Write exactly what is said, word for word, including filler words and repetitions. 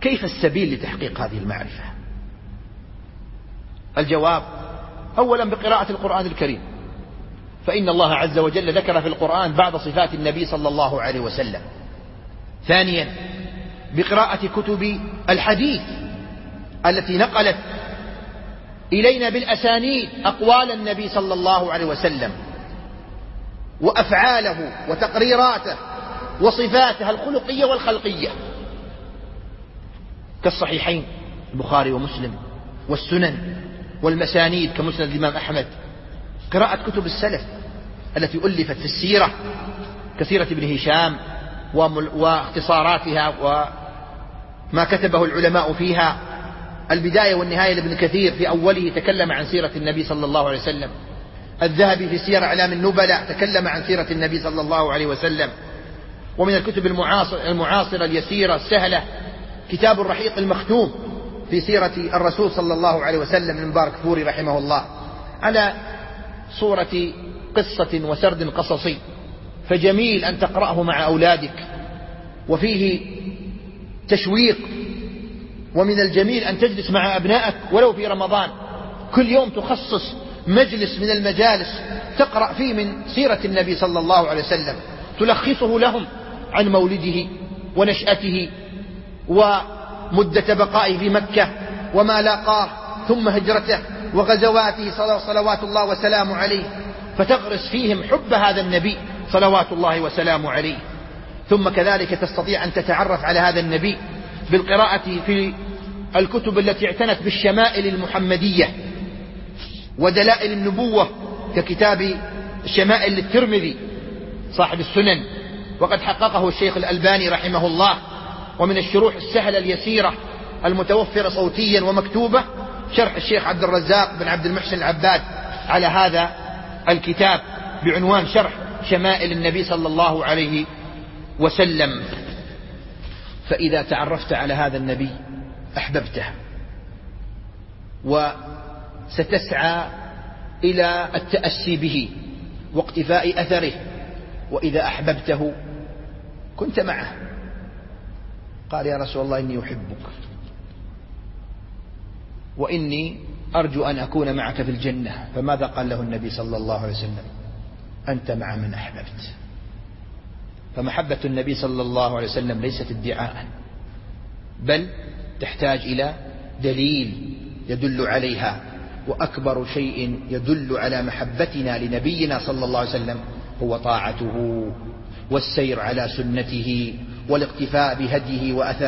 كيف السبيل لتحقيق هذه المعرفة؟ الجواب: أولا بقراءة القرآن الكريم، فإن الله عز وجل ذكر في القرآن بعض صفات النبي صلى الله عليه وسلم. ثانيا بقراءة كتب الحديث التي نقلت إلينا بالأسانيد أقوال النبي صلى الله عليه وسلم وأفعاله وتقريراته وصفاته الخلقية والخلقية، كالصحيحين البخاري ومسلم والسنن والمسانيد كمسند الإمام أحمد. قراءة كتب السلف التي ألفت في السيرة كسيرة ابن هشام واختصاراتها وما كتبه العلماء فيها. البداية والنهاية لابن كثير في أوله تكلم عن سيرة النبي صلى الله عليه وسلم. الذهبي في سير أعلام النبلاء تكلم عن سيرة النبي صلى الله عليه وسلم. ومن الكتب المعاصرة, المعاصرة اليسيرة السهلة كتاب الرحيق المختوم في سيرة الرسول صلى الله عليه وسلم من مبارك فوري رحمه الله، على صورة قصة وسرد قصصي، فجميل أن تقرأه مع أولادك وفيه تشويق. ومن الجميل أن تجلس مع أبنائك ولو في رمضان كل يوم تخصص مجلس من المجالس تقرأ فيه من سيرة النبي صلى الله عليه وسلم، تلخصه لهم عن مولده ونشأته ومدة بقائه في مكة وما لاقاه ثم هجرته وغزواته صلوات الله وسلامه عليه، فتغرس فيهم حب هذا النبي صلوات الله وسلامه عليه. ثم كذلك تستطيع أن تتعرف على هذا النبي بالقراءة في الكتب التي اعتنت بالشمائل المحمدية ودلائل النبوة ككتاب الشمائل للترمذي صاحب السنن، وقد حققه الشيخ الألباني رحمه الله. ومن الشروح السهلة اليسيرة المتوفرة صوتيا ومكتوبة شرح الشيخ عبد الرزاق بن عبد المحسن العباد على هذا الكتاب بعنوان شرح شمائل النبي صلى الله عليه وسلم. فإذا تعرفت على هذا النبي أحببته وستسعى إلى التأسي به واقتفاء أثره، وإذا أحببته كنت معه. قال: يا رسول الله إني أحبك وإني أرجو أن أكون معك في الجنة. فماذا قال له النبي صلى الله عليه وسلم؟ أنت مع من أحببت. فمحبة النبي صلى الله عليه وسلم ليست ادعاء، بل تحتاج إلى دليل يدل عليها. وأكبر شيء يدل على محبتنا لنبينا صلى الله عليه وسلم هو طاعته والسير على سنته والاقتفاء بهديه وأثره.